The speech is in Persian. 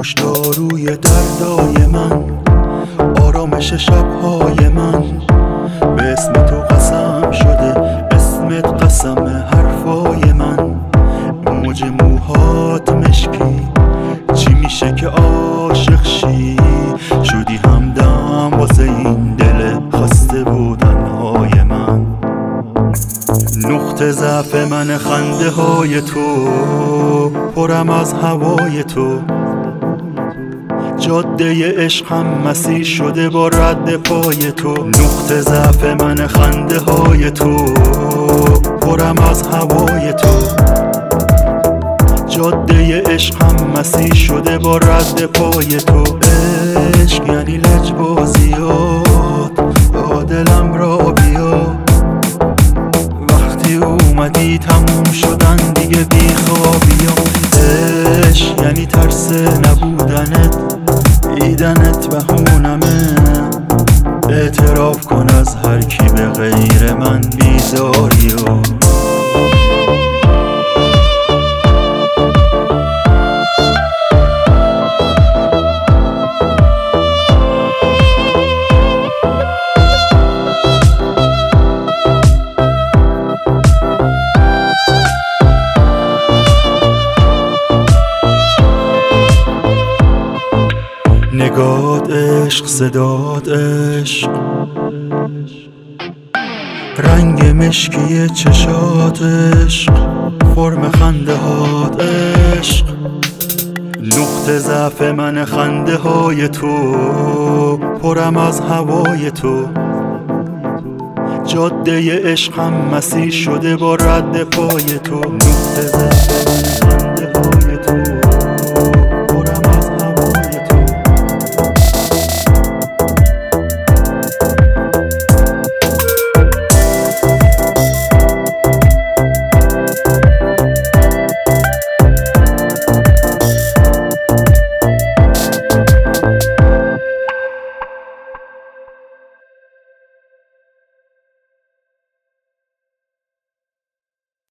نوشداروی دردای من، آرامش شبهای من. به اسم تو قسم شده، اسمت قسم حرفای من. موج موهات مشکی، چی میشه که عاشق شی؟ شدی همدم واسه این دل خسته بودنهای من. نقطه ضعف من خنده های تو، پرم از هوای تو. جاده عشقم مسیر شده با رد پای تو. نقطه ضعف من خنده های تو، پرم از هوای تو. جاده عشقم مسیر شده با رد پای تو. عشق یعنی لجبازیات، با دلم را بیا. وقتی اومدی تموم شدن دیگه بیخوابیام. عشق یعنی ترس نبودنت، دیدنت بهونمه. اعتراف کن از هر کی به غیر من بیزاری. نگات عشق، صدات عشق، رنگ مشکی چشات عشق، فرم خنده هات عشق. نقطه ضعف من خنده های تو، پرم از هوای تو. جاده عشقم مسیر شده با رد پای تو. نقطه ضعف